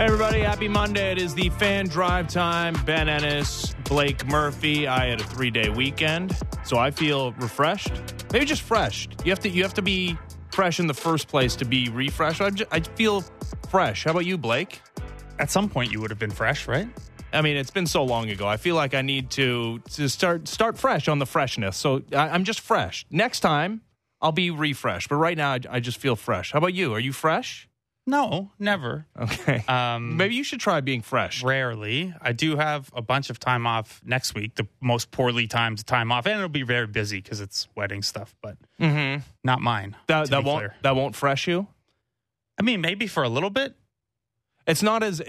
Hey, everybody. Happy Monday. It is the Fan Drive Time. Ben Ennis, Blake Murphy. I had a 3-day weekend, so I feel refreshed. Maybe just fresh. You have to be fresh in the first place to be refreshed. I feel fresh. How about you, Blake? At some point, you would have been fresh, right? I mean, it's been so long ago. I feel like I need to start fresh on the freshness. So I'm just fresh. Next time, I'll be refreshed. But right now, I just feel fresh. How about you? Are you fresh? No, never. Okay. Maybe you should try being fresh. Rarely. I do have a bunch of time off next week, the most poorly timed time off, and it'll be very busy because it's wedding stuff, but not mine. That won't fresh you? I mean, maybe for a little bit. It's not as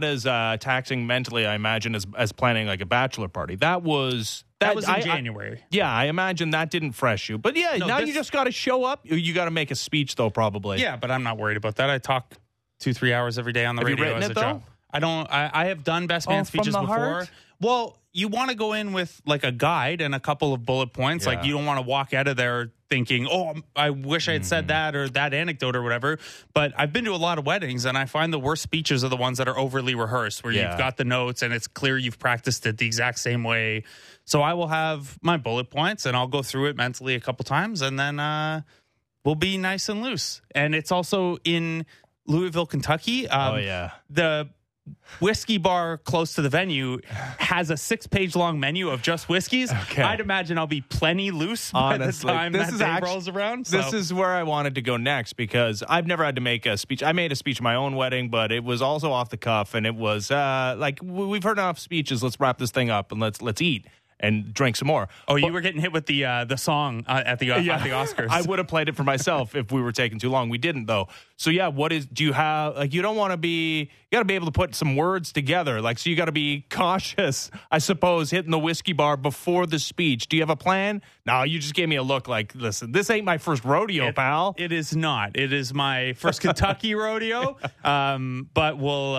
taxing mentally, I imagine, as planning like a bachelor party. That was in January. I imagine that didn't fresh you. But you just got to show up. You got to make a speech though, probably. Yeah, but I'm not worried about that. I talk 2-3 hours every day on the radio as a job. I have done best man speeches before. Heart? Well, you want to go in with like a guide and a couple of bullet points. Yeah. Like you don't want to walk out of there thinking, oh, I wish I had said that or that anecdote or whatever. But I've been to a lot of weddings, and I find the worst speeches are the ones that are overly rehearsed, where you've got the notes and it's clear you've practiced it the exact same way. So I will have my bullet points, and I'll go through it mentally a couple times, and then we'll be nice and loose. And it's also in Louisville, Kentucky. The whiskey bar close to the venue has a 6-page long menu of just whiskeys. Okay. I'd imagine I'll be plenty loose by the time that day rolls around. So. This is where I wanted to go next, because I've never had to make a speech. I made a speech at my own wedding, but it was also off the cuff, and it was like, we've heard enough speeches. Let's wrap this thing up and let's eat and drink some more. Oh, you were getting hit with the song at the Oscars. I would have played it for myself if we were taking too long. We didn't, though. So, do you have, like, you don't want to be, you got to be able to put some words together. Like, so you got to be cautious, I suppose, hitting the whiskey bar before the speech. Do you have a plan? No, you just gave me a look like, listen, this ain't my first rodeo, pal. It is not. It is my first Kentucky rodeo. But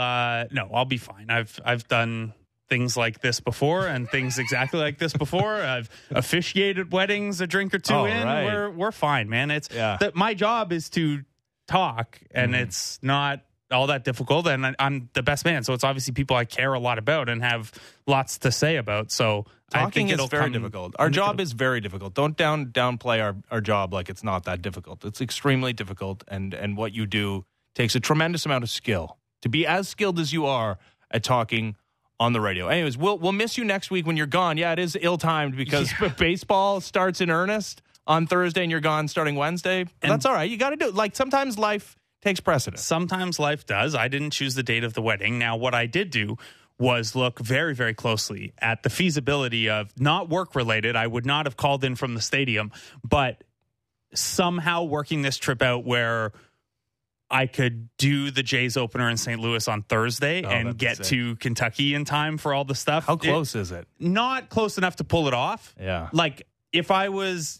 I'll be fine. I've done things like this before and things exactly like this before. I've officiated weddings a drink or two in. Right. We're fine, man. It's my job is to talk, and it's not all that difficult, and I'm the best man. So it's obviously people I care a lot about and have lots to say about. So talking is very difficult. Our job is very difficult. Don't downplay our job like it's not that difficult. It's extremely difficult, and what you do takes a tremendous amount of skill. To be as skilled as you are at talking on the radio. Anyways, we'll miss you next week when you're gone. Yeah, it is ill-timed because baseball starts in earnest on Thursday and you're gone starting Wednesday. But that's all right. You got to do it. Like, sometimes life takes precedence. Sometimes life does. I didn't choose the date of the wedding. Now, what I did do was look very, very closely at the feasibility of, not work-related, I would not have called in from the stadium, but somehow working this trip out where I could do the Jays opener in St. Louis on Thursday and get to Kentucky in time for all the stuff. How close is it? Not close enough to pull it off. Yeah. Like, if I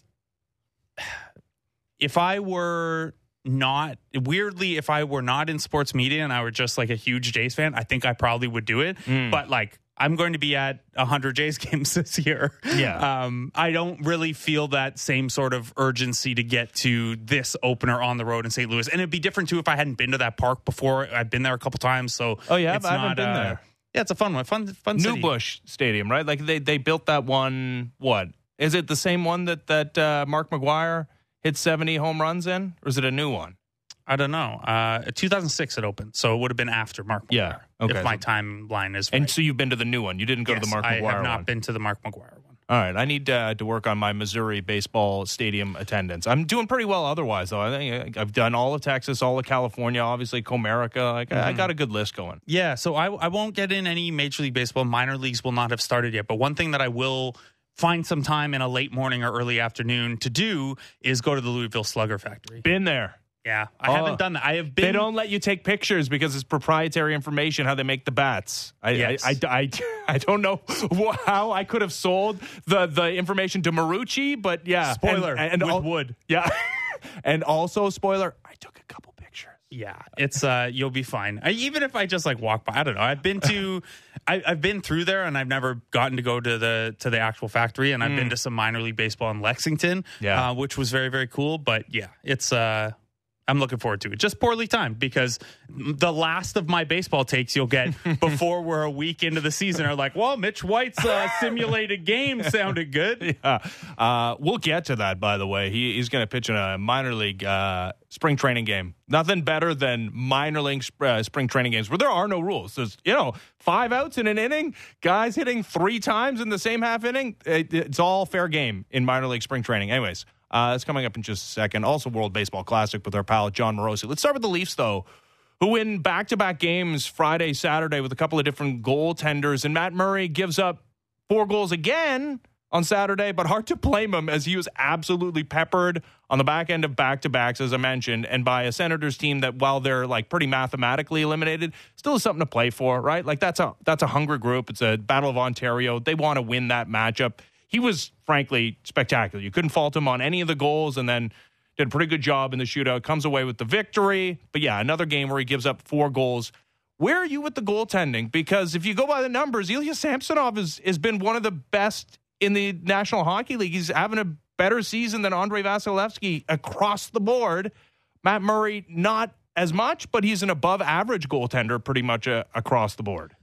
were not in sports media and I were just like a huge Jays fan, I think I probably would do it. But like, I'm going to be at 100 Jays games this year. Yeah. I don't really feel that same sort of urgency to get to this opener on the road in St. Louis. And it'd be different, too, if I hadn't been to that park before. I've been there a couple times. So I haven't been there. Yeah, it's a fun one. Fun New city. Busch Stadium, right? Like, they built that one, what? Is it the same one that Mark McGwire hit 70 home runs in? Or is it a new one? I don't know. 2006 it opened, so it would have been after Mark McGwire. Yeah, okay. If my timeline is right. And so you've been to the new one. You didn't go to the Mark McGwire one. I have not been to the Mark McGwire one. All right, I need to work on my Missouri baseball stadium attendance. I'm doing pretty well otherwise, though. I think I've done all of Texas, all of California, obviously Comerica. I got a good list going. Yeah, so I won't get in any Major League Baseball. Minor leagues will not have started yet. But one thing that I will find some time in a late morning or early afternoon to do is go to the Louisville Slugger Factory. Been there. Yeah, I haven't done that. I have been. They don't let you take pictures because it's proprietary information how they make the bats. I don't know how I could have sold the information to Marucci, but yeah. Spoiler, and with wood. Yeah. And also, spoiler, I took a couple pictures. Yeah, it's you'll be fine. Even if I just like walk by, I don't know. I've been to, I've been through there, and I've never gotten to go to the actual factory. And I've been to some minor league baseball in Lexington, which was very, very cool. But yeah, it's I'm looking forward to it. Just poorly timed because the last of my baseball takes you'll get before we're a week into the season are like, well, Mitch White's simulated game sounded good. Yeah. We'll get to that, by the way. He's going to pitch in a minor league spring training game. Nothing better than minor league spring training games where there are no rules. There's, 5 outs in an inning, guys hitting 3 times in the same half inning. It's all fair game in minor league spring training. Anyways, it's coming up in just a second. Also, World Baseball Classic with our pal John Morosi. Let's start with the Leafs, though, who win back-to-back games Friday, Saturday with a couple of different goaltenders. And Matt Murray gives up 4 goals again on Saturday, but hard to blame him as he was absolutely peppered on the back end of back-to-backs, as I mentioned, and by a Senators team that, while they're like pretty mathematically eliminated, still is something to play for, right? Like that's a hungry group. It's a Battle of Ontario. They want to win that matchup. He was, frankly, spectacular. You couldn't fault him on any of the goals, and then did a pretty good job in the shootout. Comes away with the victory. But yeah, another game where he gives up 4 goals. Where are you with the goaltending? Because if you go by the numbers, Ilya Samsonov has been one of the best in the National Hockey League. He's having a better season than Andrei Vasilevsky across the board. Matt Murray, not as much, but he's an above-average goaltender pretty much across the board.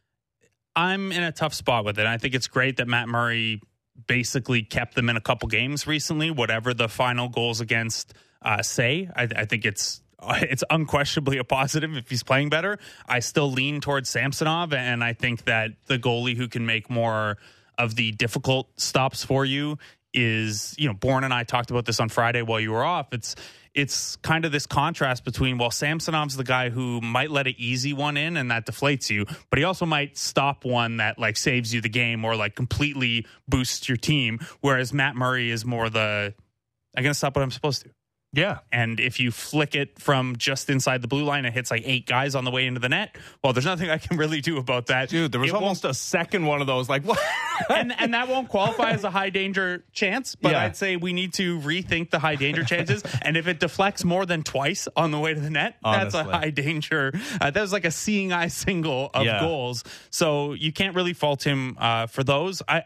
I'm in a tough spot with it. I think it's great that Matt Murray basically kept them in a couple games recently, whatever the final goals against say. I think it's unquestionably a positive if he's playing better. I still lean towards Samsonov, and I think that the goalie who can make more of the difficult stops for you is, Bourne and I talked about this on Friday while you were off. It's kind of this contrast between, well, Samsonov's the guy who might let an easy one in and that deflates you, but he also might stop one that like saves you the game or like completely boosts your team. Whereas Matt Murray is more I'm going to stop what I'm supposed to. Yeah. And if you flick it from just inside the blue line, it hits like 8 guys on the way into the net. Well, there's nothing I can really do about that. Dude, there was almost a second one of those. Like, what? and that won't qualify as a high danger chance, but yeah. I'd say we need to rethink the high danger chances. And if it deflects more than twice on the way to the net, Honestly. That's a high danger. That was like a seeing eye single of goals. So you can't really fault him for those. I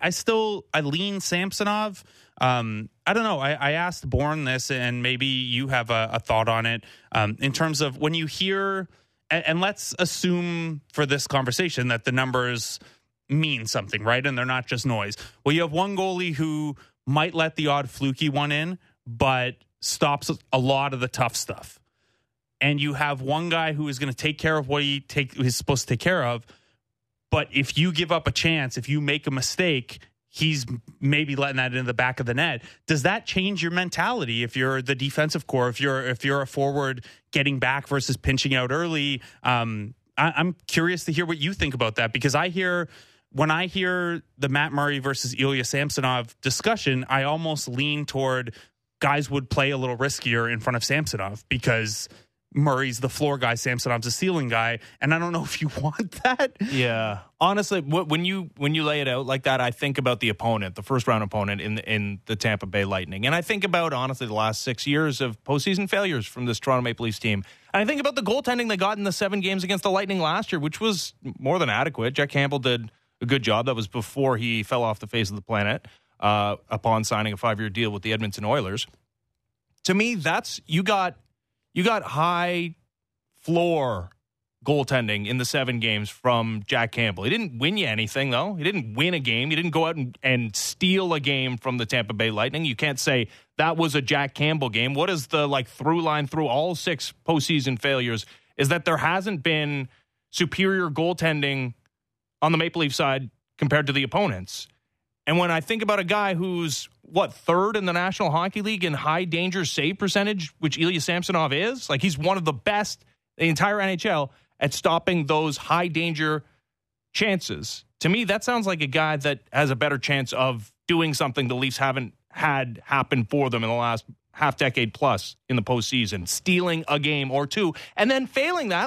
lean Samsonov. I don't know. I asked Bourne this, and maybe you have a thought on it in terms of when you hear, and let's assume for this conversation that the numbers mean something, right? And they're not just noise. Well, you have one goalie who might let the odd fluky one in, but stops a lot of the tough stuff. And you have one guy who is going to take care of what he's supposed to take care of. But if you give up a chance, if you make a mistake, he's maybe letting that into the back of the net. Does that change your mentality if you're the defensive core, if you're a forward getting back versus pinching out early? I'm curious to hear what you think about that, because when I hear the Matt Murray versus Ilya Samsonov discussion, I almost lean toward guys would play a little riskier in front of Samsonov because Murray's the floor guy, Samsonov's a ceiling guy, and I don't know if you want that. Yeah, honestly, when you lay it out like that, I think about the opponent, the first round opponent in the Tampa Bay Lightning, and I think about honestly the last 6 years of postseason failures from this Toronto Maple Leafs team. And I think about the goaltending they got in the 7 games against the Lightning last year, which was more than adequate. Jack Campbell did a good job. That was before he fell off the face of the planet upon signing a 5-year deal with the Edmonton Oilers. To me, that's you got high floor goaltending in the 7 games from Jack Campbell. He didn't win you anything, though. He didn't win a game. He didn't go out and steal a game from the Tampa Bay Lightning. You can't say that was a Jack Campbell game. What is the through line through all 6 postseason failures is that there hasn't been superior goaltending on the Maple Leaf side compared to the opponents. And when I think about a guy who's, 3rd in the National Hockey League in high danger save percentage, which Ilya Samsonov is, he's one of the best in the entire NHL at stopping those high danger chances. To me, that sounds like a guy that has a better chance of doing something the Leafs haven't had happen for them in the last half decade plus in the postseason, stealing a game or 2, and then failing that,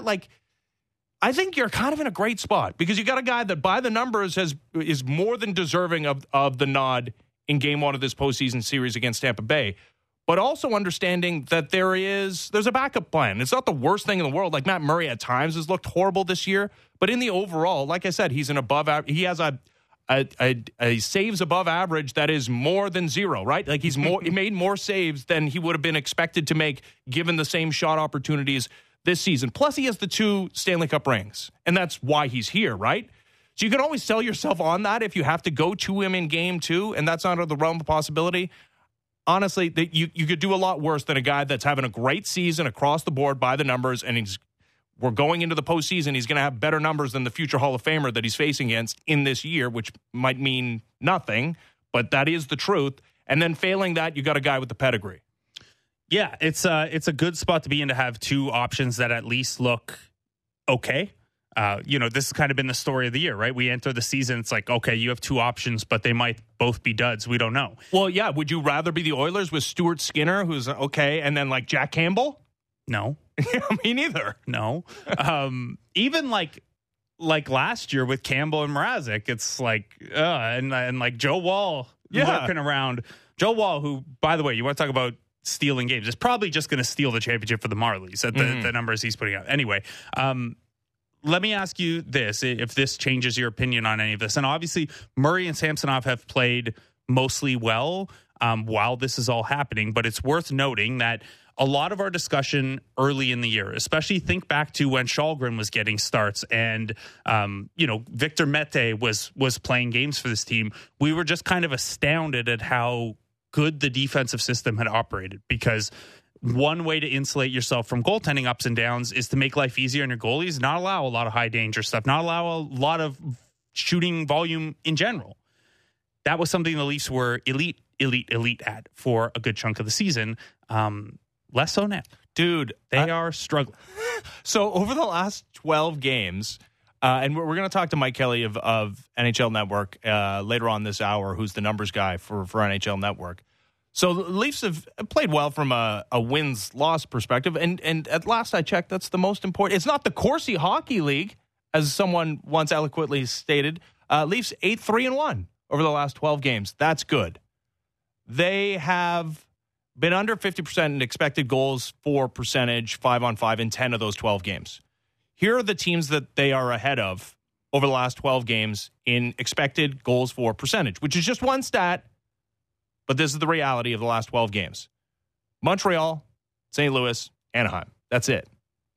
I think you're kind of in a great spot because you got a guy that by the numbers is more than deserving of the nod in game 1 of this postseason series against Tampa Bay, but also understanding that there's a backup plan. It's not the worst thing in the world. Matt Murray at times has looked horrible this year, but in the overall, like I said, he's an above average. He has a a saves above average that is more than zero, right? Like he made more saves than he would have been expected to make given the same shot opportunities this season. Plus, he has the 2 Stanley Cup rings, and that's why he's here, right? So you can always sell yourself on that if you have to go to him in game 2, and that's out of the realm of possibility. Honestly, you could do a lot worse than a guy that's having a great season across the board by the numbers, and we're going into the postseason. He's going to have better numbers than the future Hall of Famer that he's facing against in this year, which might mean nothing, but that is the truth. And then failing that, you got a guy with the pedigree. Yeah, it's a good spot to be in to have 2 options that at least look okay. This has kind of been the story of the year, right? We enter the season, it's like, okay, you have 2 options, but they might both be duds. We don't know. Well, yeah. Would you rather be the Oilers with Stuart Skinner, who's okay, and then like Jack Campbell? No. Me neither. No. Even like last year with Campbell and Mrazek, it's like, and like Joe Woll lurking around. Joe Woll, who, by the way, you want to talk about stealing games, is probably just going to steal the championship for the Marlies at the numbers he's putting out. Anyway, let me ask you this, if this changes your opinion on any of this. And obviously, Murray and Samsonov have played mostly well while this is all happening, but it's worth noting that a lot of our discussion early in the year, especially think back to when Shalgren was getting starts and, Victor Mete was playing games for this team. We were just kind of astounded at how good the defensive system had operated, because one way to insulate yourself from goaltending ups and downs is to make life easier on your goalies, not allow a lot of high danger stuff, not allow a lot of shooting volume in general. That was something the Leafs were elite at for a good chunk of the season. Less so now. Dude, they are struggling. So over the last 12 games, and we're going to talk to Mike Kelly of NHL Network later on this hour, who's the numbers guy for NHL Network. So the Leafs have played well from a wins-loss perspective, and at last I checked, that's the most important. It's not the Corsi Hockey League, as someone once eloquently stated. Leafs 8-3-1 over the last 12 games. That's good. They have been under 50% in expected goals for percentage 5-on-5 in 10 of those 12 games. Here are the teams that they are ahead of over the last 12 games in expected goals for percentage, which is just one stat, but this is the reality of the last 12 games. Montreal, St. Louis, Anaheim. That's it.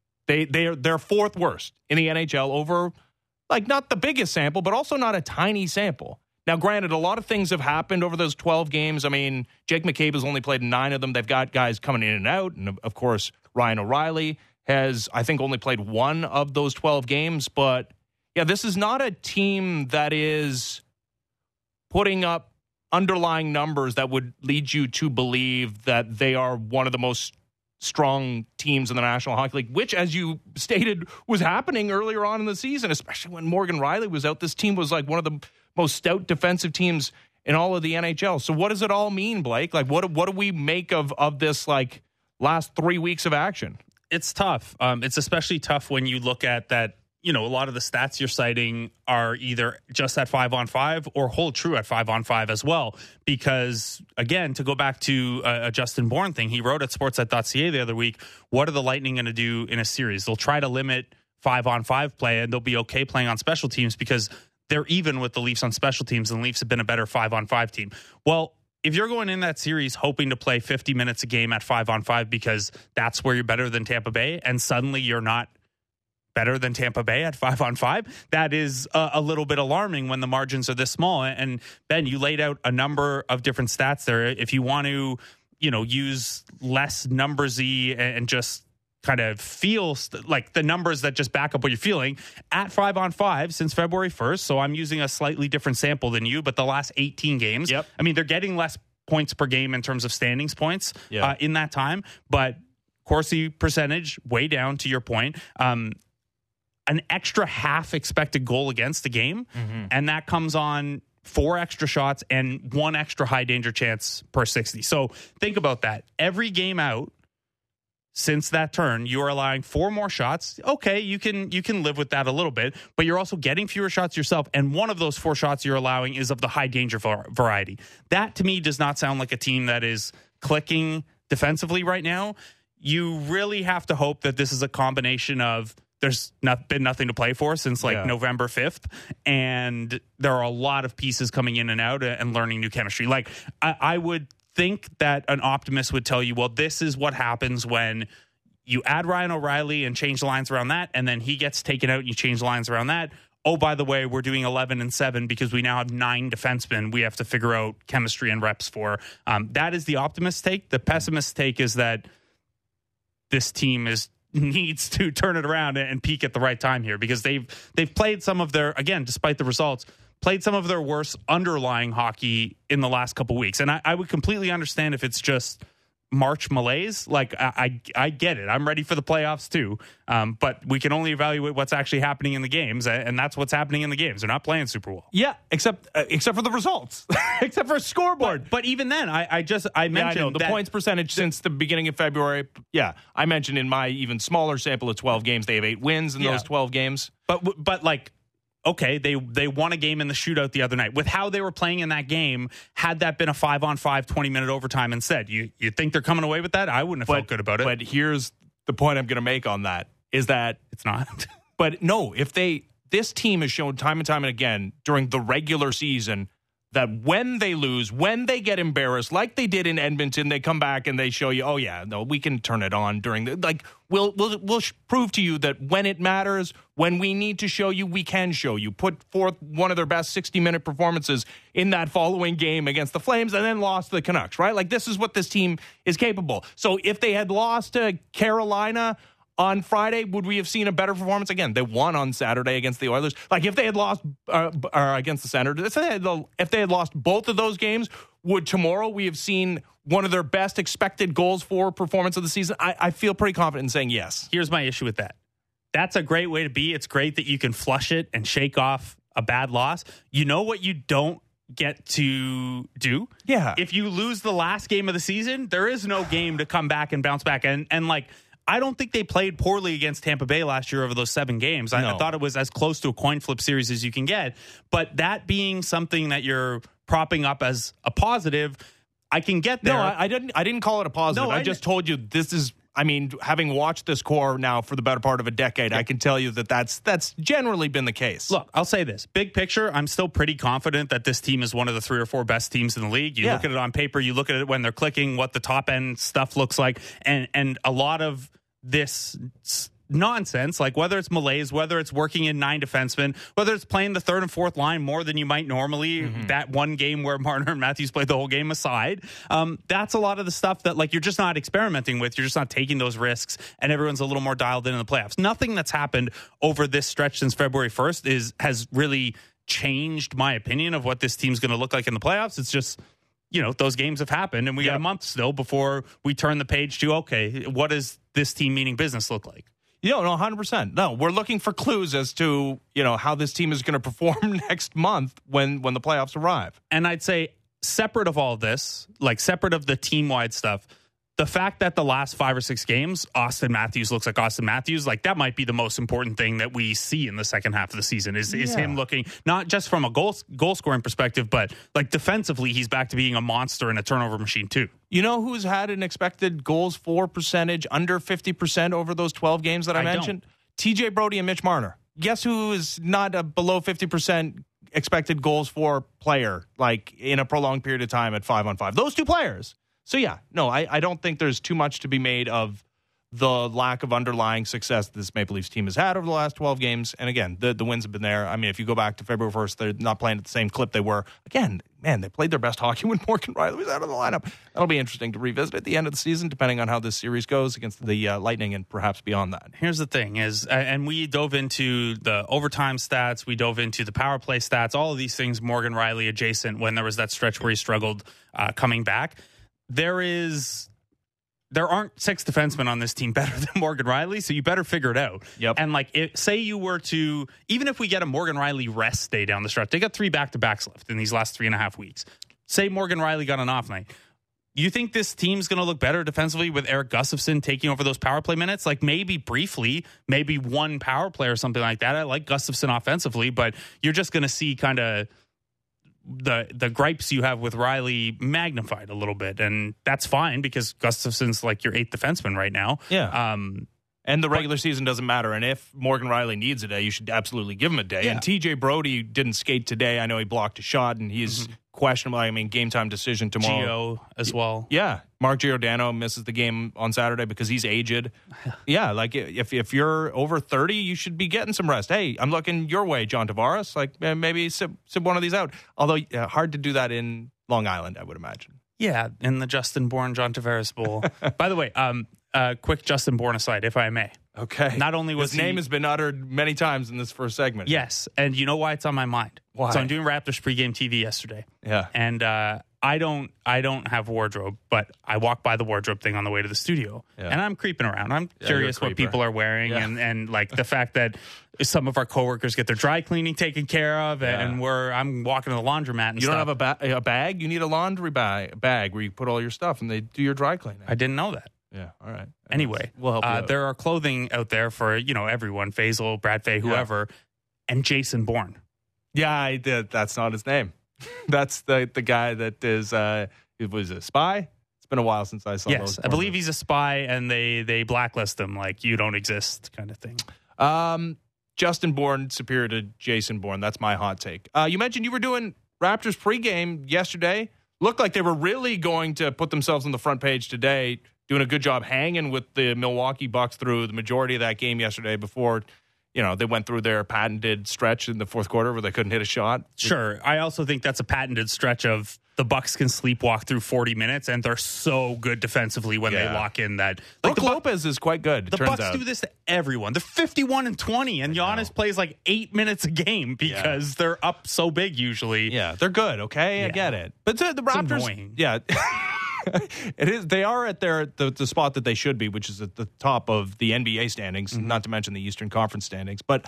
They're fourth worst in the NHL over, like, not the biggest sample, but also not a tiny sample. Now, granted, a lot of things have happened over those 12 games. I mean, Jake McCabe has only played 9 of them. They've got guys coming in and out. And, of course, Ryan O'Reilly has, I think, only played 1 of those 12 games. But, yeah, this is not a team that is putting up underlying numbers that would lead you to believe that they are one of the most strong teams in the National Hockey League, which, as you stated, was happening earlier on in the season, especially when Morgan Rielly was out. This team was like one of the most stout defensive teams in all of the NHL. So what does it all mean, Blake? Like, what do we make of this, like, last 3 weeks of action? It's tough. It's especially tough when you look at that, a lot of the stats you're citing are either just at 5-on-5 or hold true at 5-on-5 as well. Because, again, to go back to a Justin Bourne thing, he wrote at Sportsnet.ca the other week, what are the Lightning going to do in a series? They'll try to limit 5-on-5 play, and they'll be okay playing on special teams because they're even with the Leafs on special teams, and the Leafs have been a better 5-on-5 team. Well, if you're going in that series hoping to play 50 minutes a game at 5-on-5 because that's where you're better than Tampa Bay, and suddenly you're not better than Tampa Bay at 5-on-5, that is a little bit alarming when the margins are this small. And Ben, you laid out a number of different stats there. If you want to, use less numbersy and just kind of feel like the numbers that just back up what you're feeling at 5-on-5 since February 1st. So I'm using a slightly different sample than you, but the last 18 games, Yep. I mean, they're getting less points per game in terms of standings points in that time, but Corsi percentage way down to your point. An extra half expected goal against the game, and that comes on 4 extra shots and 1 extra high danger chance per 60. So think about that. Every game out since that turn, you are allowing 4 more shots. Okay, you can live with that a little bit, but you're also getting fewer shots yourself, and one of those 4 shots you're allowing is of the high danger variety. That, to me, does not sound like a team that is clicking defensively right now. You really have to hope that this is a combination of there's been nothing to play for since November 5th. And there are a lot of pieces coming in and out and learning new chemistry. Like, I would think that an optimist would tell you, well, this is what happens when you add Ryan O'Reilly and change the lines around that, and then he gets taken out and you change the lines around that. Oh, by the way, we're doing 11-7 because we now have 9 defensemen we have to figure out chemistry and reps for. That is the optimist take. The pessimist take is that this team needs to turn it around and peak at the right time here, because they've played some of their, again, despite the results, played some of their worst underlying hockey in the last couple weeks. And I would completely understand if it's just March malaise. Like, I get it. I'm ready for the playoffs too. But we can only evaluate what's actually happening in the games, and that's what's happening in the games. They're not playing super well. Yeah, except for the results, except for scoreboard. But even then, I mentioned the points percentage since the beginning of February. Yeah, I mentioned in my even smaller sample of 12 games, they have 8 wins in those 12 games. But like, okay, they won a game in the shootout the other night. With how they were playing in that game, had that been a 5-on-5 20-minute overtime instead, you think they're coming away with that? I wouldn't have felt good about it. But here's the point I'm going to make on that, is that it's not. But no, this team has shown time and time and again during the regular season that when they lose, when they get embarrassed, like they did in Edmonton, they come back and they show you, oh yeah, no, we can turn it on during the, like, we'll prove to you that when it matters, when we need to show you, we can show you. Put forth one of their best 60-minute performances in that following game against the Flames and then lost to the Canucks, right? Like, this is what this team is capable. So if they had lost to Carolina on Friday, would we have seen a better performance? Again, they won on Saturday against the Oilers. Like, if they had lost against the Senators, if they had lost both of those games, would tomorrow we have seen one of their best expected goals for performance of the season? I feel pretty confident in saying yes. Here's my issue with that. That's a great way to be. It's great that you can flush it and shake off a bad loss. You know what you don't get to do? Yeah. If you lose the last game of the season, there is no game to come back and bounce back. And like, I don't think they played poorly against Tampa Bay last year over those 7 games. I thought it was as close to a coin flip series as you can get. But that being something that you're propping up as a positive, I can get there. No, I didn't call it a positive. I just told you this is, I mean, having watched this core now for the better part of a decade, I can tell you that that's generally been the case. Look, I'll say this. Big picture, I'm still pretty confident that this team is one of the 3 or 4 best teams in the league. You look at it on paper, you look at it when they're clicking, what the top end stuff looks like, and a lot of this nonsense, like whether it's malaise, whether it's working in 9 defensemen, whether it's playing the 3rd and 4th line more than you might normally, that one game where Marner and Matthews played the whole game aside, that's a lot of the stuff that, like, you're just not experimenting with. You're just not taking those risks, and everyone's a little more dialed in the playoffs. Nothing that's happened over this stretch since February 1st has really changed my opinion of what this team's going to look like in the playoffs. It's just, you know, those games have happened, and we got a month still before we turn the page to, okay, what does this team meaning business look like? No, 100%. No, we're looking for clues as to, you know, how this team is going to perform next month when the playoffs arrive. And I'd say, separate of all this, like separate of the team-wide stuff, the fact that the last 5 or 6 games, Austin Matthews looks like Austin Matthews, like that might be the most important thing that we see in the second half of the season is him looking, not just from a goal scoring perspective, but like defensively, he's back to being a monster and a turnover machine too. You know who's had an expected goals for percentage under 50% over those 12 games that I mentioned? TJ Brody and Mitch Marner. Guess who is not a below 50% expected goals for player, like in a prolonged period of time at 5-on-5? Those 2 players. So, yeah, no, I don't think there's too much to be made of the lack of underlying success this Maple Leafs team has had over the last 12 games. And, again, the wins have been there. I mean, if you go back to February 1st, they're not playing at the same clip they were. Again, man, they played their best hockey when Morgan Rielly was out of the lineup. That'll be interesting to revisit at the end of the season, depending on how this series goes against the Lightning and perhaps beyond that. Here's the thing is, and we dove into the overtime stats, we dove into the power play stats, all of these things Morgan Rielly adjacent when there was that stretch where he struggled coming back. There aren't 6 defensemen on this team better than Morgan Rielly, so you better figure it out. Yep. And like, say you were to, even if we get a Morgan Rielly rest day down the stretch, they got 3 back-to-backs left in these last 3.5 weeks. Say Morgan Rielly got an off night. You think this team's going to look better defensively with Eric Gustafsson taking over those power play minutes? Like maybe briefly, maybe one power play or something like that. I like Gustafsson offensively, but you're just going to see kind of the gripes you have with Rielly magnified a little bit, and that's fine because Gustafsson's like your 8th defenseman right now. Yeah. And the regular season doesn't matter. And if Morgan Riley needs a day, you should absolutely give him a day. Yeah. And TJ Brody didn't skate today. I know he blocked a shot, and he's questionable. I mean, game time decision tomorrow. Gio as well. Yeah. Mark Giordano misses the game on Saturday because he's aged. Yeah, like if you're over 30, you should be getting some rest. Hey, I'm looking your way, John Tavares. Like maybe sip one of these out. Although hard to do that in Long Island, I would imagine. Yeah, in the Justin Bourne John Tavares Bowl. By the way, quick Justin Bourne aside, if I may. Okay. Not only was his name has been uttered many times in this first segment. Yes, and you know why it's on my mind? Why? So I'm doing Raptors pregame TV yesterday. Yeah. And I don't have wardrobe, but I walk by the wardrobe thing on the way to the studio, and I'm creeping around. I'm curious what people are wearing, and like the fact that some of our coworkers get their dry cleaning taken care of, and I'm walking to the laundromat. And you don't have a bag? You need a laundry bag where you put all your stuff, and they do your dry cleaning. I didn't know that. Yeah, all right. Anyway, we'll help you out. There are clothing out there for everyone, Faisal, Brad Fay, whoever, and Jason Bourne. Yeah, I did. That's not his name. That's the guy that is. It was a spy. It's been a while since I saw. Yes, I believe he's a spy, and they blacklist him like you don't exist, kind of thing. Justin Bourne superior to Jason Bourne. That's my hot take. You mentioned you were doing Raptors pregame yesterday. Looked like they were really going to put themselves on the front page today. Doing a good job hanging with the Milwaukee Bucks through the majority of that game yesterday before, they went through their patented stretch in the fourth quarter where they couldn't hit a shot. Sure. I also think that's a patented stretch of the Bucks can sleepwalk through 40 minutes, and they're so good defensively when they lock in that. Like Brook Lopez is quite good, The Bucks do this to everyone. They're 51-20, and Giannis plays like 8 minutes a game because they're up so big usually. Yeah, they're good, okay? I get it. But the Raptors... It's annoying. Yeah. It is. They are at the spot that they should be, which is at the top of the NBA standings, not to mention the Eastern Conference standings. But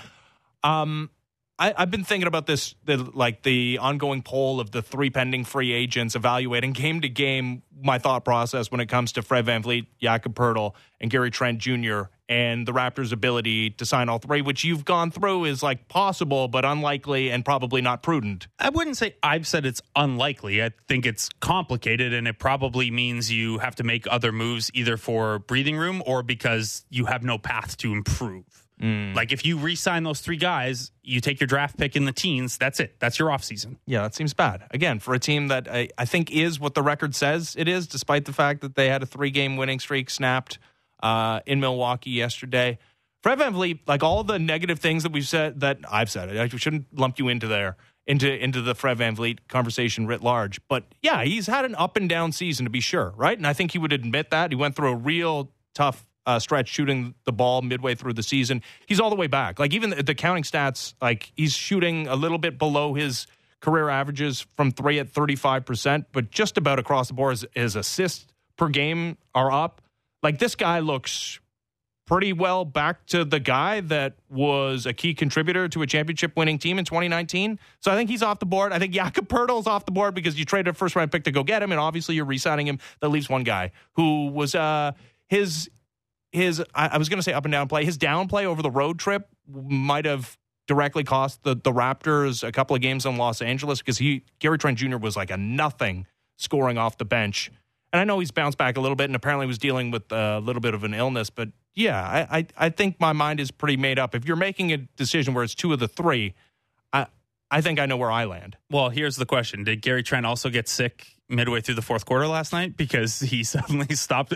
I've been thinking about this, the ongoing poll of the 3 pending free agents, evaluating game to game my thought process when it comes to Fred VanVleet, Jakob Poeltl, and Gary Trent Jr., and the Raptors' ability to sign all 3, which you've gone through is like possible but unlikely and probably not prudent. I wouldn't say I've said it's unlikely. I think it's complicated, and it probably means you have to make other moves either for breathing room or because you have no path to improve. Like if you re-sign those 3 guys, you take your draft pick in the teens, that's it. That's your offseason. Yeah, that seems bad. Again, for a team that I think is what the record says it is, despite the fact that they had a 3-game winning streak snapped in Milwaukee yesterday. Fred VanVleet, like all the negative things that we've said, that I've said, I shouldn't lump you into there, into the Fred VanVleet conversation writ large. But yeah, he's had an up and down season to be sure, right? And I think he would admit that. He went through a real tough stretch shooting the ball midway through the season. He's all the way back. Like even the counting stats, like he's shooting a little bit below his career averages from 3 at 35%, but just about across the board, his assists per game are up. Like this guy looks pretty well back to the guy that was a key contributor to a championship winning team in 2019. So I think he's off the board. I think Jakob Poeltl's off the board because you traded a first round pick to go get him, and obviously you're re-signing him. That leaves one guy who was his I was going to say up and down play. His down play over the road trip might have directly cost the Raptors a couple of games in Los Angeles because Gary Trent Jr. was like a nothing scoring off the bench. And I know he's bounced back a little bit and apparently was dealing with a little bit of an illness. But yeah, I think my mind is pretty made up. If you're making a decision where it's 2 of the 3, I think I know where I land. Well, here's the question. Did Gary Trent also get sick midway through the fourth quarter last night because he suddenly stopped?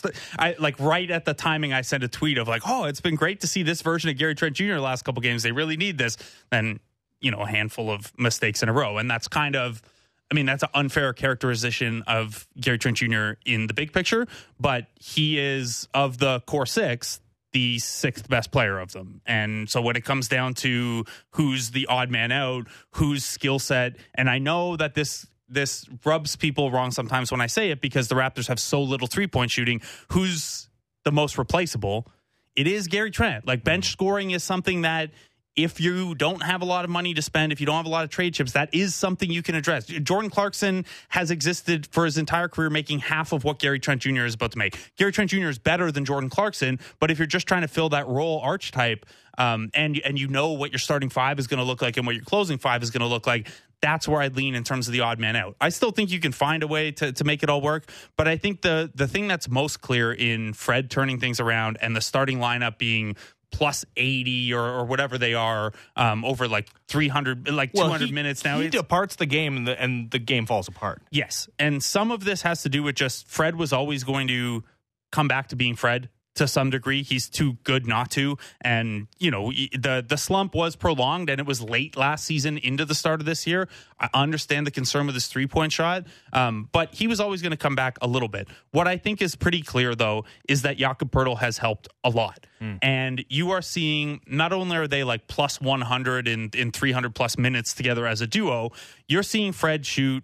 Right at the timing I sent a tweet of like, oh, it's been great to see this version of Gary Trent Jr. the last couple games. They really need this. Then, a handful of mistakes in a row. And that's kind of, that's an unfair characterization of Gary Trent Jr. in the big picture, but he is, of the core 6, the 6th best player of them. And so when it comes down to who's the odd man out, whose skill set, and I know that this rubs people wrong sometimes when I say it because the Raptors have so little 3-point shooting, who's the most replaceable? It is Gary Trent. Like bench scoring is something that if you don't have a lot of money to spend, if you don't have a lot of trade chips, that is something you can address. Jordan Clarkson has existed for his entire career making half of what Gary Trent Jr. is about to make. Gary Trent Jr. is better than Jordan Clarkson, but if you're just trying to fill that role archetype, and you know what your starting 5 is going to look like and what your closing 5 is going to look like, that's where I'd lean in terms of the odd man out. I still think you can find a way to make it all work, but I think the thing that's most clear in Fred turning things around and the starting lineup being plus 80 or whatever they are over like 300, like 200 minutes now. He departs the game and the game falls apart. Yes, and some of this has to do with just Fred was always going to come back to being Fred. To some degree, he's too good not to. And, the slump was prolonged and it was late last season into the start of this year. I understand the concern with his 3-point shot, but he was always going to come back a little bit. What I think is pretty clear, though, is that Jakob Poeltl has helped a lot. And you are seeing, not only are they like plus 100 in 300 plus minutes together as a duo, you're seeing Fred shoot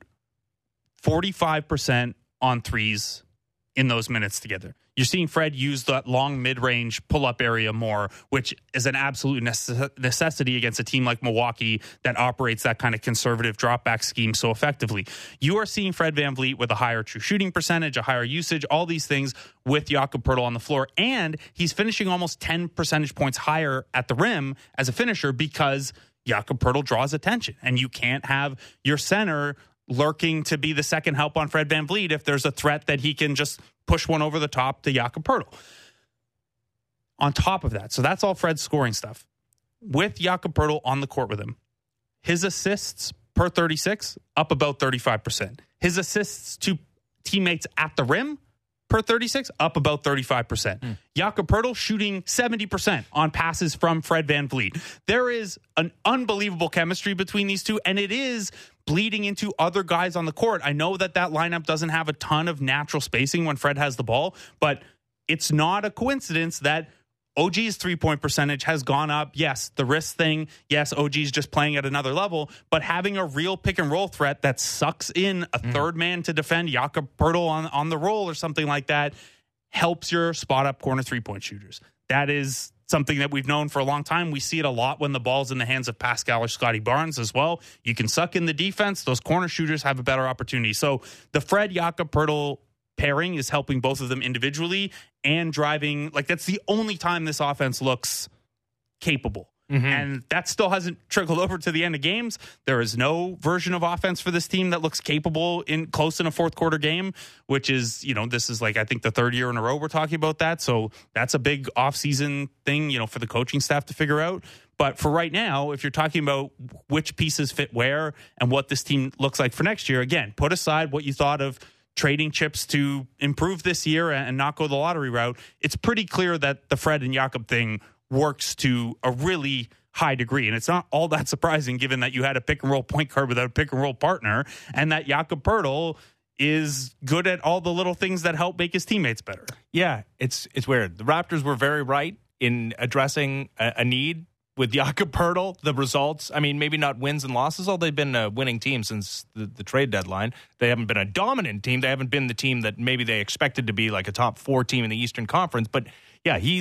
45% on threes in those minutes together. You're seeing Fred use that long mid-range pull-up area more, which is an absolute necessity against a team like Milwaukee that operates that kind of conservative drop-back scheme so effectively. You are seeing Fred VanVleet with a higher true shooting percentage, a higher usage, all these things with Jakob Poeltl on the floor, and he's finishing almost 10 percentage points higher at the rim as a finisher because Jakob Poeltl draws attention, and you can't have your center lurking to be the second help on Fred VanVleet if there's a threat that he can just push one over the top to Jakob Poeltl. On top of that, so that's all Fred's scoring stuff. With Jakob Poeltl on the court with him, his assists per 36, up about 35%. His assists to teammates at the rim per 36, up about 35%. Jakob Poeltl shooting 70% on passes from Fred VanVleet. There is an unbelievable chemistry between these two, and it is bleeding into other guys on the court. I know that lineup doesn't have a ton of natural spacing when Fred has the ball, but it's not a coincidence that OG's 3-point percentage has gone up. Yes, the wrist thing. Yes, OG's just playing at another level, but having a real pick and roll threat that sucks in a third man to defend Jakob Poeltl on the roll or something like that helps your spot up corner 3-point shooters. That is something that we've known for a long time. We see it a lot when the ball's in the hands of Pascal or Scotty Barnes as well. You can suck in the defense. Those corner shooters have a better opportunity. So the Fred Jakob Poeltl pairing is helping both of them individually and driving. Like, that's the only time this offense looks capable. And that still hasn't trickled over to the end of games. There is no version of offense for this team that looks capable close in a fourth quarter game, which is, this is like, I think the third year in a row we're talking about that. So that's a big offseason thing, for the coaching staff to figure out. But for right now, if you're talking about which pieces fit where and what this team looks like for next year, again, put aside what you thought of trading chips to improve this year and not go the lottery route. It's pretty clear that the Fred and Jakob thing works to a really high degree. And it's not all that surprising given that you had a pick and roll point guard without a pick and roll partner and that Jakob Poeltl is good at all the little things that help make his teammates better. Yeah, it's weird. The Raptors were very right in addressing a need with Jakob Poeltl. The results, I mean, maybe not wins and losses, although they've been a winning team since the trade deadline. They haven't been a dominant team. They haven't been the team that maybe they expected to be, like a top 4 team in the Eastern Conference. But yeah, he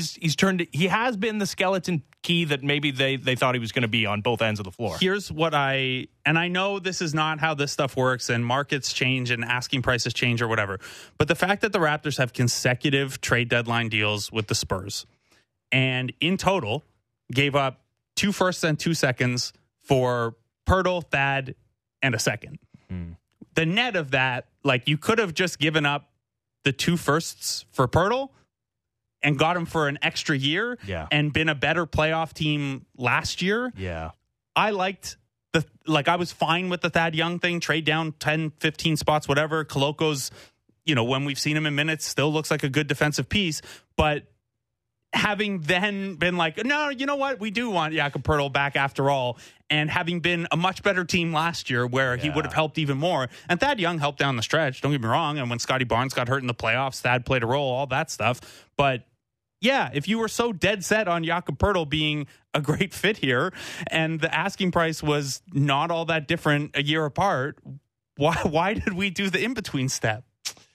has been the skeleton key that maybe they thought he was going to be on both ends of the floor. Here's what I know this is not how this stuff works and markets change and asking prices change or whatever. But the fact that the Raptors have consecutive trade deadline deals with the Spurs and in total gave up 2 firsts and 2 seconds for Poeltl, Thad, and a second. The net of that, like, you could have just given up the 2 firsts for Poeltl and got him for an extra year and been a better playoff team last year. Yeah. I liked I was fine with the Thad Young thing, trade down 10, 15 spots, whatever. Koloko's, when we've seen him in minutes, still looks like a good defensive piece, but having then been like, no, you know what? We do want Jakob Poeltl back after all. And having been a much better team last year where he would have helped even more. And Thad Young helped down the stretch. Don't get me wrong. And when Scotty Barnes got hurt in the playoffs, Thad played a role, all that stuff. But yeah, if you were so dead set on Jakob Poeltl being a great fit here and the asking price was not all that different a year apart, why did we do the in-between step?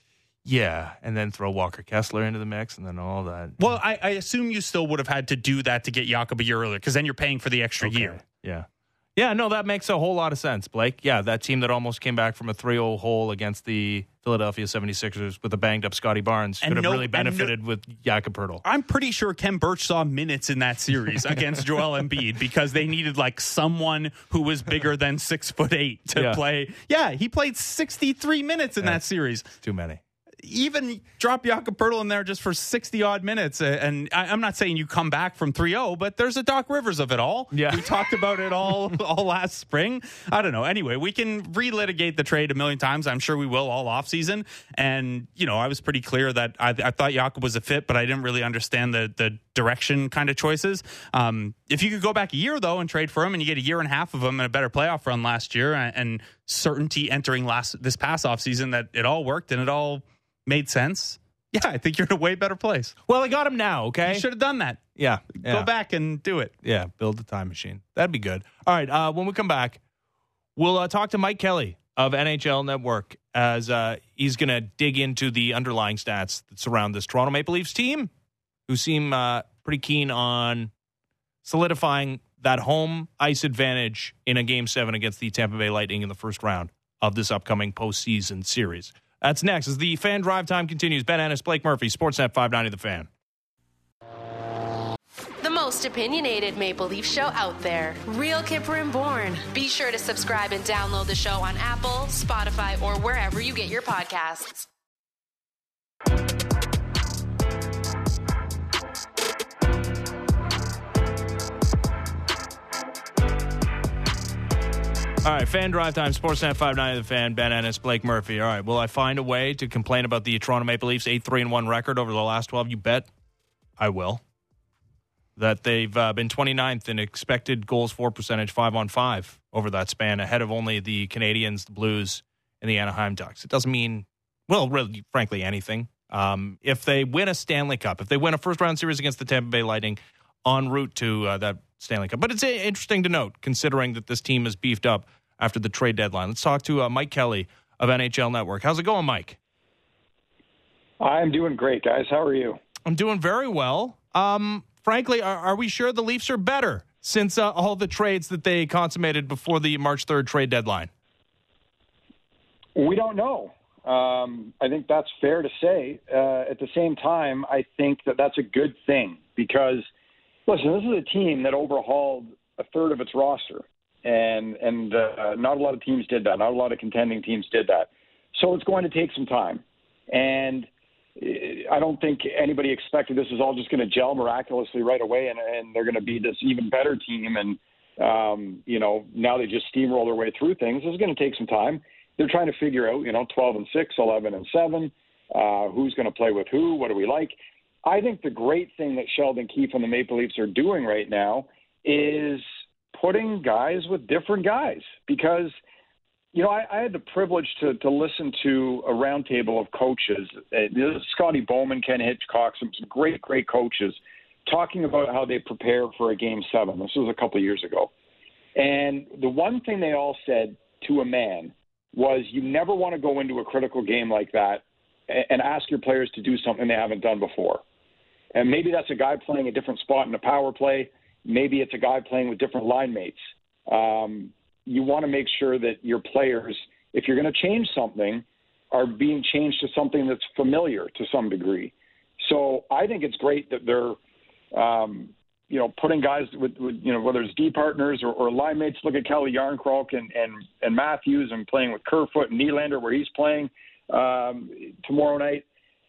Yeah, and then throw Walker Kessler into the mix and then all that. Well, I assume you still would have had to do that to get Jakob a year earlier because then you're paying for the extra year. Yeah. Yeah, no, that makes a whole lot of sense, Blake. Yeah, that team that almost came back from a 3-0 hole against the Philadelphia 76ers with a banged-up Scotty Barnes could have really benefited with Jakob Poeltl. I'm pretty sure Kem Birch saw minutes in that series against Joel Embiid because they needed someone who was bigger than 6'8" to play. Yeah, he played 63 minutes in that series. Too many. Even drop Jakob Poeltl in there just for 60-odd minutes. And I'm not saying you come back from 3-0, but there's a Doc Rivers of it all. Yeah. We talked about it all last spring. I don't know. Anyway, we can relitigate the trade a million times. I'm sure we will all offseason. And, I was pretty clear that I thought Jakob was a fit, but I didn't really understand the direction kind of choices. If you could go back a year, though, and trade for him, and you get a year and a half of him and a better playoff run last year, and certainty entering this past offseason that it all worked and it all made sense. Yeah, I think you're in a way better place. Well, I got him now, okay? You should have done that. Yeah. Go back and do it. Yeah, build the time machine. That'd be good. All right, when we come back, we'll talk to Mike Kelly of NHL Network as he's going to dig into the underlying stats that surround this Toronto Maple Leafs team, who seem pretty keen on solidifying that home ice advantage in a Game 7 against the Tampa Bay Lightning in the first round of this upcoming postseason series. That's next as the Fan Drive Time continues. Ben Ennis, Blake Murphy, Sportsnet 590 The Fan. The most opinionated Maple Leaf show out there. Real Kipper and Bourne. Be sure to subscribe and download the show on Apple, Spotify, or wherever you get your podcasts. All right, Fan Drive Time, Sportsnet 590 The Fan, Ben Ennis, Blake Murphy. All right, will I find a way to complain about the Toronto Maple Leafs 8-3-1 record over the last 12? You bet I will. That they've been 29th in expected goals for percentage 5-on-5 over that span, ahead of only the Canadiens, the Blues, and the Anaheim Ducks. It doesn't mean, well, really, frankly, anything. If they win a Stanley Cup, if they win a first-round series against the Tampa Bay Lightning en route to that Stanley Cup. But it's interesting to note, considering that this team is beefed up after the trade deadline. Let's talk to Mike Kelly of NHL Network. How's it going, Mike? I'm doing great, guys. How are you? I'm doing very well. Frankly, are we sure the Leafs are better since all the trades that they consummated before the March 3rd trade deadline? We don't know. I think that's fair to say. At the same time, I think that that's a good thing because, listen, this is a team that overhauled a third of its roster, and not a lot of teams did that. Not a lot of contending teams did that. So it's going to take some time. And I don't think anybody expected this is all just going to gel miraculously right away and they're going to be this even better team. And, now they just steamroll their way through things. This is going to take some time. They're trying to figure out, 12-6, 11-7, who's going to play with who, what do we like. I think the great thing that Sheldon Keefe and the Maple Leafs are doing right now is putting guys with different guys because – I had the privilege to listen to a roundtable of coaches, Scotty Bowman, Ken Hitchcock, some great coaches, talking about how they prepare for a Game 7. This was a couple of years ago. And the one thing they all said to a man was you never want to go into a critical game like that and ask your players to do something they haven't done before. And maybe that's a guy playing a different spot in a power play. Maybe it's a guy playing with different line mates. You want to make sure that your players, if you're going to change something, are being changed to something that's familiar to some degree. So I think it's great that they're, putting guys with whether it's D partners or line mates. Look at Kelly Yarncroc and Matthews and playing with Kerfoot and Nylander where he's playing tomorrow night.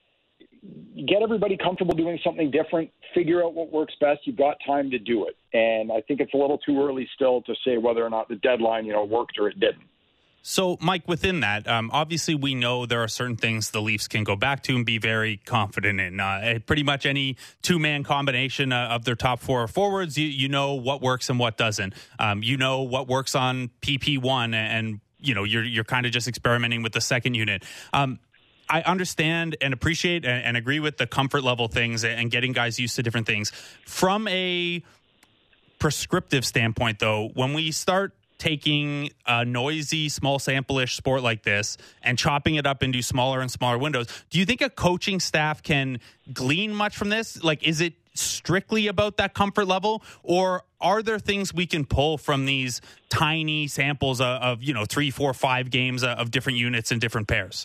Get everybody comfortable doing something different. Figure out what works best. You've got time to do it. And I think it's a little too early still to say whether or not the deadline, worked or it didn't. So, Mike, within that, obviously we know there are certain things the Leafs can go back to and be very confident in. Pretty much any two-man combination of their top four forwards, you know what works and what doesn't. You know what works on PP1 and you're kind of just experimenting with the second unit. I understand and appreciate and agree with the comfort level things and getting guys used to different things. From a prescriptive standpoint, though, when we start taking a noisy, small sample-ish sport like this and chopping it up into smaller and smaller windows, do you think a coaching staff can glean much from this? Like, is it strictly about that comfort level, or are there things we can pull from these tiny samples of 3, 4, 5 games of different units and different pairs?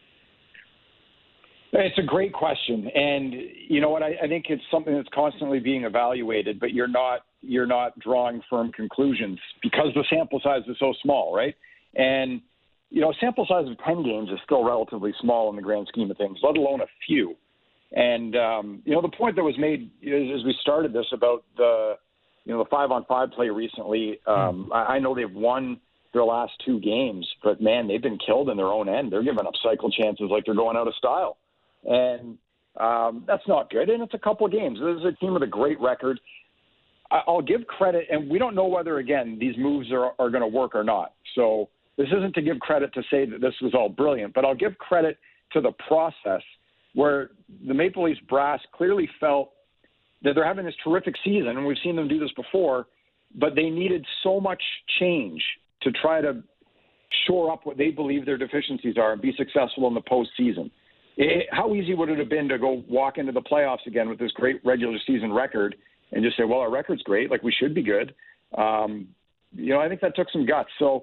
It's a great question, and you know what? I think it's something that's constantly being evaluated, but you're not drawing firm conclusions because the sample size is so small, right? And a sample size of 10 games is still relatively small in the grand scheme of things, let alone a few. And the point that was made as we started this about the 5-on-5 play recently. I know they've won their last 2 games, but man, they've been killed in their own end. They're giving up cycle chances like they're going out of style. And that's not good. And it's a couple of games. This is a team with a great record. I'll give credit, and we don't know whether, again, these moves are going to work or not. So this isn't to give credit to say that this was all brilliant, but I'll give credit to the process where the Maple Leafs brass clearly felt that they're having this terrific season, and we've seen them do this before, but they needed so much change to try to shore up what they believe their deficiencies are and be successful in the postseason. How easy would it have been to go walk into the playoffs again with this great regular season record and just say, well, our record's great, like we should be good? I think that took some guts. So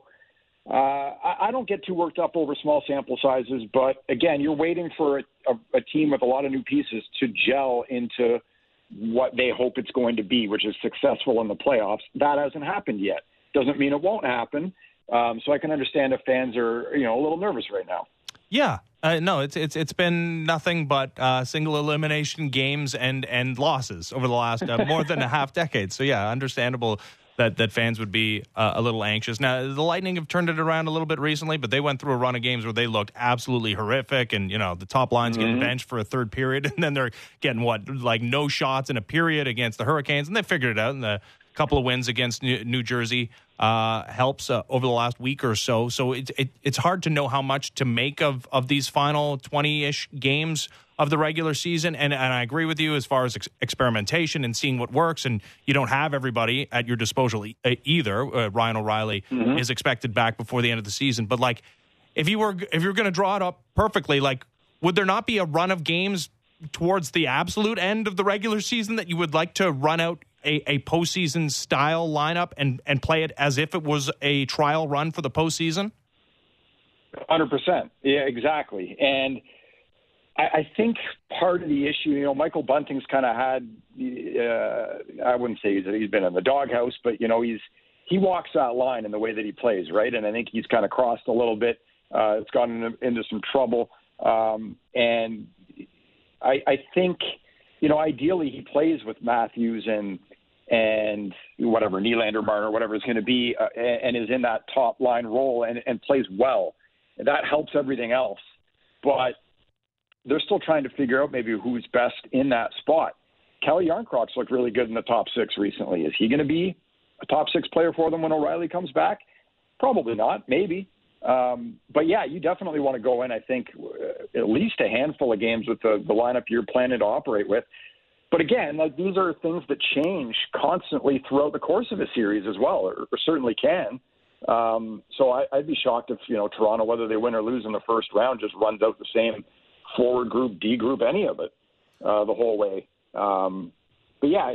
I don't get too worked up over small sample sizes, but again, you're waiting for a team with a lot of new pieces to gel into what they hope it's going to be, which is successful in the playoffs. That hasn't happened yet. Doesn't mean it won't happen. So I can understand if fans are, a little nervous right now. Yeah. No, it's been nothing but single elimination games and losses over the last more than a half decade. So, yeah, understandable that fans would be a little anxious. Now, the Lightning have turned it around a little bit recently, but they went through a run of games where they looked absolutely horrific, and, the top line's getting benched for a third period, and then they're getting, no shots in a period against the Hurricanes, and they figured it out, and the couple of wins against New Jersey helps over the last week or so. So it's hard to know how much to make of these final 20-ish games of the regular season. And I agree with you as far as experimentation and seeing what works. And you don't have everybody at your disposal either. Ryan O'Reilly is expected back before the end of the season. But if you're going to draw it up perfectly, would there not be a run of games towards the absolute end of the regular season that you would like to run out a postseason style lineup and play it as if it was a trial run for the postseason? 100%. Yeah, exactly. And I think part of the issue, Michael Bunting's kind of had, I wouldn't say he's been in the doghouse, but, he walks that line in the way that he plays, right? And I think he's kind of crossed a little bit. It's gotten into some trouble. And I think, ideally he plays with Matthews and whatever, Nylander, Marner, whatever it's going to be, and is in that top line role and plays well. That helps everything else. But they're still trying to figure out maybe who's best in that spot. Kelly Yarncrocs looked really good in the top 6 recently. Is he going to be a top 6 player for them when O'Reilly comes back? Probably not, maybe. But yeah, you definitely want to go in, I think, at least a handful of games with the lineup you're planning to operate with. But again, these are things that change constantly throughout the course of a series as well, or certainly can. So I'd be shocked if, Toronto, whether they win or lose in the first round, just runs out the same forward group, D group, any of it the whole way. But yeah,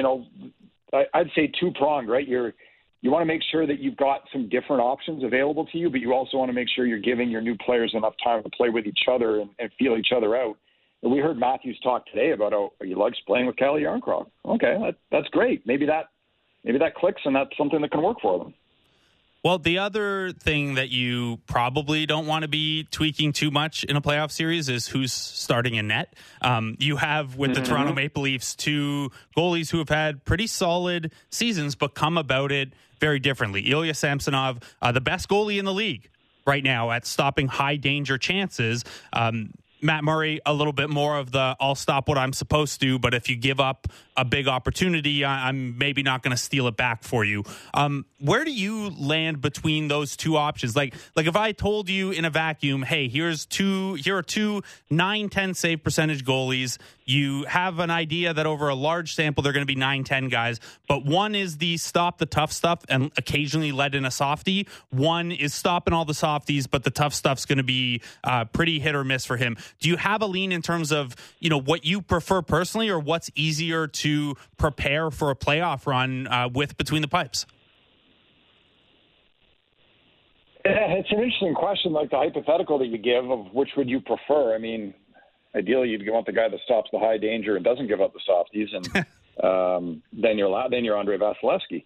I'd say two-pronged, right? You want to make sure that you've got some different options available to you, but you also want to make sure you're giving your new players enough time to play with each other and feel each other out. And we heard Matthews talk today about how he likes playing with Kelly Yarncroc. Okay, that's great. Maybe that clicks, and that's something that can work for them. Well, the other thing that you probably don't want to be tweaking too much in a playoff series is who's starting in net. You have, with the Toronto Maple Leafs, 2 goalies who have had pretty solid seasons, but come about it very differently. Ilya Samsonov, the best goalie in the league right now at stopping high-danger chances. Matt Murray, a little bit more of the I'll stop what I'm supposed to, but if you give up a big opportunity, I'm maybe not going to steal it back for you. Where do you land between those two options? Like if I told you in a vacuum, hey, here are 2 9-10 save percentage goalies. You have an idea that over a large sample, they're going to be 9-10 guys, but one is the stop the tough stuff and occasionally let in a softie. One is stopping all the softies, but the tough stuff's going to be pretty hit or miss for him. Do you have a lean in terms of, what you prefer personally, or what's easier to prepare for a playoff run with between the pipes? It's an interesting question, like the hypothetical that you give of which would you prefer. I mean, ideally, you'd want the guy that stops the high danger and doesn't give up the softies, and then you're Andrei Vasilevsky.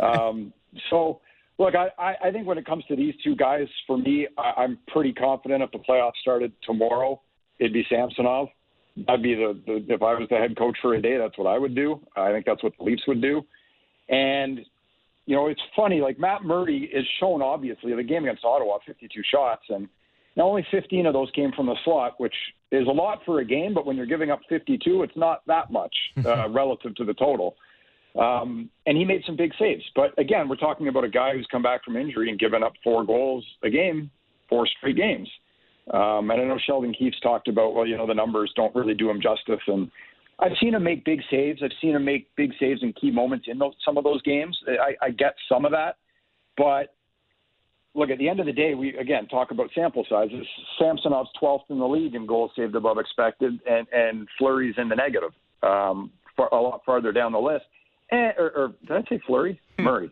So, look, I think when it comes to these two guys, for me, I'm pretty confident if the playoffs started tomorrow, it'd be Samsonov. That'd be if I was the head coach for a day, that's what I would do. I think that's what the Leafs would do. And it's funny, like Matt Murray is shown, obviously, the game against Ottawa, 52 shots, and only 15 of those came from the slot, which is a lot for a game, but when you're giving up 52, it's not that much relative to the total. And he made some big saves. But again, we're talking about a guy who's come back from injury and given up 4 goals a game, 4 straight games. And I know Sheldon Keefe's talked about, the numbers don't really do him justice, and I've seen him make big saves. I've seen him make big saves in key moments in some of those games. I get some of that. But, look, at the end of the day, we, again, talk about sample sizes. Samsonov's 12th in the league in goals saved above expected, and Fleury's in the negative, a lot farther down the list. Or did I say Fleury? Murray.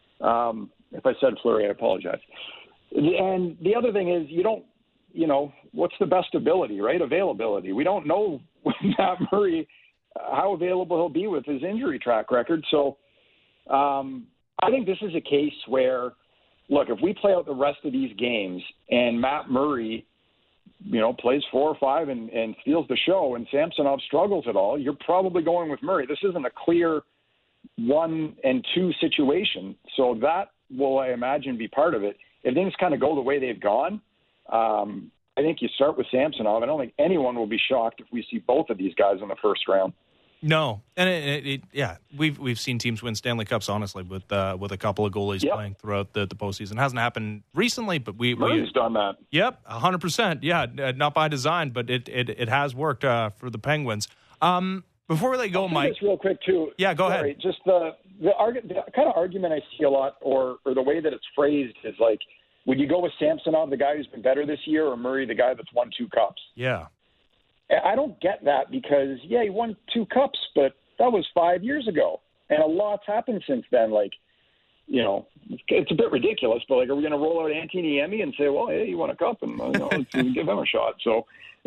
If I said Fleury, I apologize. And the other thing is what's the best ability, right? Availability. We don't know with Matt Murray how available he'll be with his injury track record. So I think this is a case where, look, if we play out the rest of these games and Matt Murray, plays 4 or 5 and steals the show, and Samsonov struggles at all, you're probably going with Murray. This isn't a clear 1 and 2 situation. So that will, I imagine, be part of it. If things kind of go the way they've gone, I think you start with Samsonov. I don't think anyone will be shocked if we see both of these guys in the first round. No, and we've seen teams win Stanley Cups, honestly, with a couple of goalies playing throughout the postseason. It hasn't happened recently, but Murray's done that. Yep, 100%. Yeah, not by design, but it has worked for the Penguins. Before we let go, Mike, just real quick too. Yeah, go ahead. Just the kind of argument I see a lot, or the way that it's phrased, is like, would you go with Samsonov, the guy who's been better this year, or Murray, the guy that's won 2 cups? Yeah. I don't get that because, he won 2 cups, but that was 5 years ago. And a lot's happened since then. Like, it's a bit ridiculous, but, are we going to roll out Antti Niemi and say, well, hey, he won a cup, and let's give him a shot? So,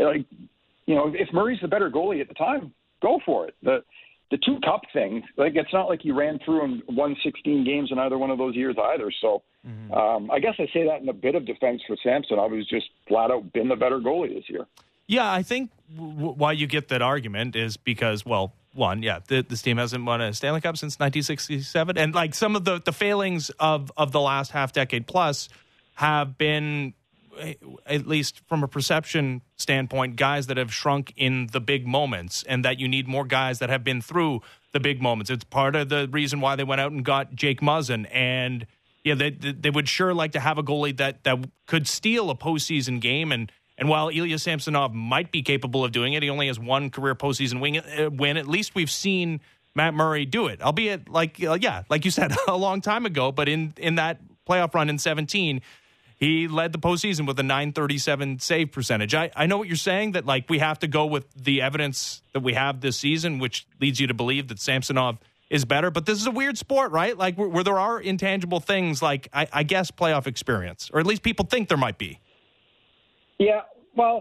if Murray's the better goalie at the time, go for it. The 2 cup thing, it's not like you ran through and won 16 games in either one of those years either. So I guess I say that in a bit of defense for Samsonov, who's just flat out been the better goalie this year. Yeah, I think why you get that argument is because, well, one, this team hasn't won a Stanley Cup since 1967. And, some of the failings of the last half-decade plus have been, at least from a perception standpoint, guys that have shrunk in the big moments, and that you need more guys that have been through the big moments. It's part of the reason why they went out and got Jake Muzzin. And, they would sure like to have a goalie that could steal a postseason game. And while Ilya Samsonov might be capable of doing it, he only has 1 career postseason win. At least we've seen Matt Murray do it, albeit like you said, a long time ago. But in that playoff run in 2017, he led the postseason with a .937 save percentage. I know what you're saying, that we have to go with the evidence that we have this season, which leads you to believe that Samsonov is better. But this is a weird sport, right? Where there are intangible things I guess playoff experience, or at least people think there might be. Yeah, well,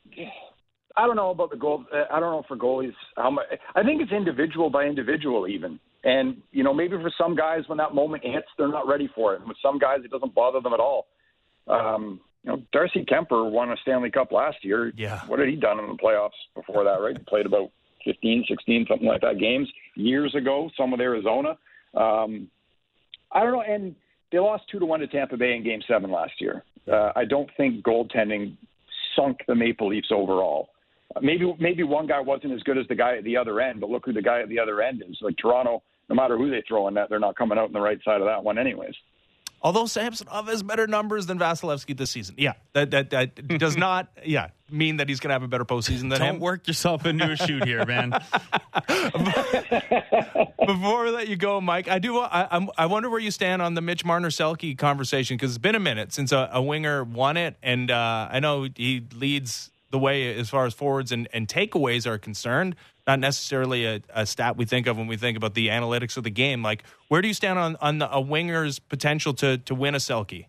I don't know about the goal. I don't know for goalies how much. I think it's individual by individual even. And, maybe for some guys when that moment hits, they're not ready for it. And with some guys, it doesn't bother them at all. Darcy Kemper won a Stanley Cup last year. Yeah. What had he done in the playoffs before that, right? He played about 15, 16, something like that games years ago, some with Arizona. I don't know. And they lost 2-1 to Tampa Bay in Game 7 last year. I don't think goaltending sunk the Maple Leafs overall. Maybe one guy wasn't as good as the guy at the other end, but look who the guy at the other end is. Like Toronto, no matter who they throw in that, they're not coming out on the right side of that one anyways. Although Samsonov has better numbers than Vasilevsky this season. Yeah, that does not mean that he's going to have a better postseason than him. Don't work yourself into a shoot here, man. Before we let you go, Mike, I wonder where you stand on the Mitch Marner-Selke conversation, because it's been a minute since a winger won it, and I know he leads the way as far as forwards and takeaways are concerned. Not necessarily a stat we think of when we think about the analytics of the game. Like, where do you stand on a winger's potential to win a Selke?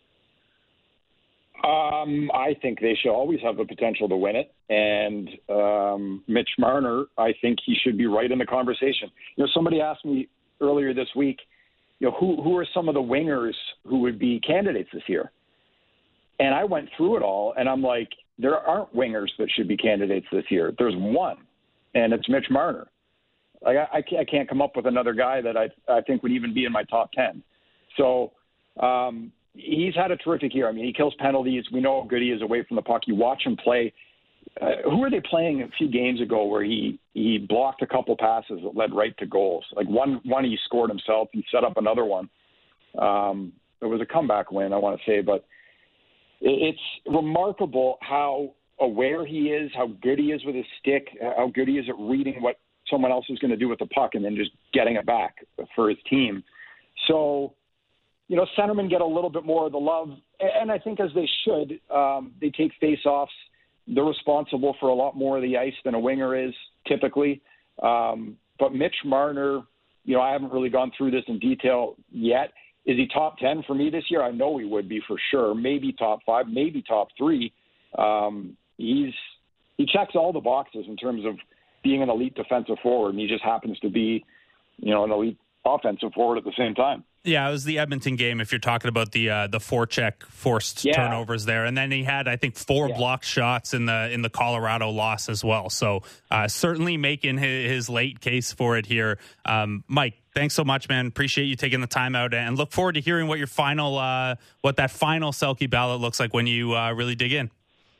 I think they should always have the potential to win it. And Mitch Marner, I think he should be right in the conversation. Somebody asked me earlier this week, who are some of the wingers who would be candidates this year? And I went through it all, and I'm like, there aren't wingers that should be candidates this year. There's one, and it's Mitch Marner. I can't come up with another guy that I think would even be in my top 10. So he's had a terrific year. I mean, he kills penalties. We know how good he is away from the puck. You watch him play. Who were they playing a few games ago where he blocked a couple passes that led right to goals? Like one he scored himself. He set up another one. It was a comeback win, I want to say. But it's remarkable how aware he is, how good he is with his stick, how good he is at reading what someone else is going to do with the puck and then just getting it back for his team. So, centermen get a little bit more of the love, and I think as they should. They take face-offs. They're responsible for a lot more of the ice than a winger is typically. But Mitch Marner, I haven't really gone through this in detail yet. Is he top 10 for me this year? I know he would be for sure. Maybe top 5, maybe top 3. He checks all the boxes in terms of being an elite defensive forward, and he just happens to be, an elite offensive forward at the same time. Yeah, it was the Edmonton game if you're talking about the forecheck forced turnovers there. And then he had, I think, 4 blocked shots in the Colorado loss as well. So certainly making his late case for it here. Mike, thanks so much, man. Appreciate you taking the time out and look forward to hearing what your final what that final Selke ballot looks like when you really dig in.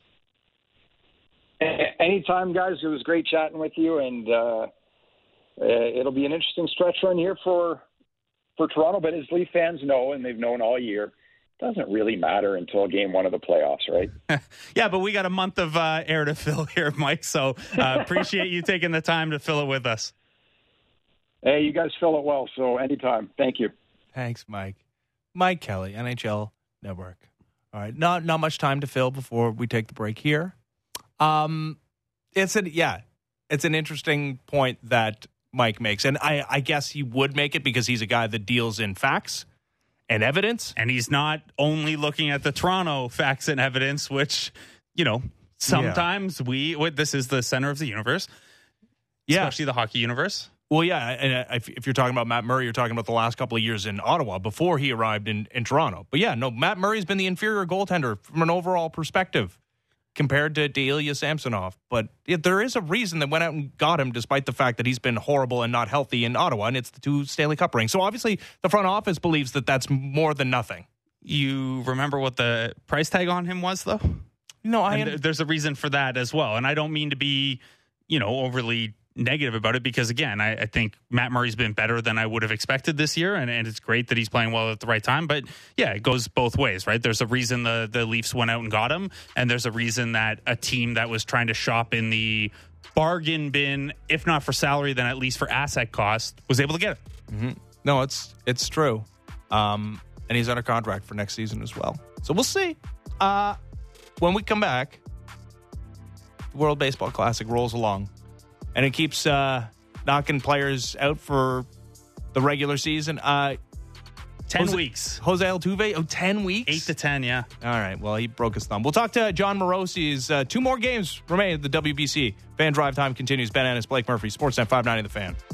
Anytime, guys. It was great chatting with you, and it'll be an interesting stretch run here for Toronto, but as Leaf fans know, and they've known all year, it doesn't really matter until game 1 of the playoffs, right? Yeah, but we got a month of air to fill here, Mike, so appreciate you taking the time to fill it with us. Hey, you guys fill it well, so anytime. Thank you. Thanks, Mike. Mike Kelly, NHL Network. All right, not much time to fill before we take the break here. It's an interesting point that Mike makes. And I guess he would make it because he's a guy that deals in facts and evidence. And he's not only looking at the Toronto facts and evidence, which, sometimes this is the center of the universe. Yeah. Especially the hockey universe. Well, yeah. And if you're talking about Matt Murray, you're talking about the last couple of years in Ottawa before he arrived in Toronto. But yeah, no, Matt Murray's been the inferior goaltender from an overall perspective compared to Ilya Samsonov. But there is a reason that went out and got him despite the fact that he's been horrible and not healthy in Ottawa, and it's the 2 Stanley Cup rings. So obviously the front office believes that that's more than nothing. You remember what the price tag on him was, though? No, there's a reason for that as well. And I don't mean to be, overly negative about it because, again, I think Matt Murray's been better than I would have expected this year, and it's great that he's playing well at the right time. But, yeah, it goes both ways, right? There's a reason the Leafs went out and got him, and there's a reason that a team that was trying to shop in the bargain bin, if not for salary, then at least for asset cost, was able to get it. Mm-hmm. No, it's true. And he's under contract for next season as well. So we'll see. When we come back, the World Baseball Classic rolls along. And it keeps knocking players out for the regular season. 10 weeks. Jose Altuve, 10 weeks? 8 to 10, yeah. All right, well, he broke his thumb. We'll talk to John Morosi's 2 more games remain at the WBC. Fan Drive Time continues. Ben Ennis, Blake Murphy, Sportsnet 590 The Fan.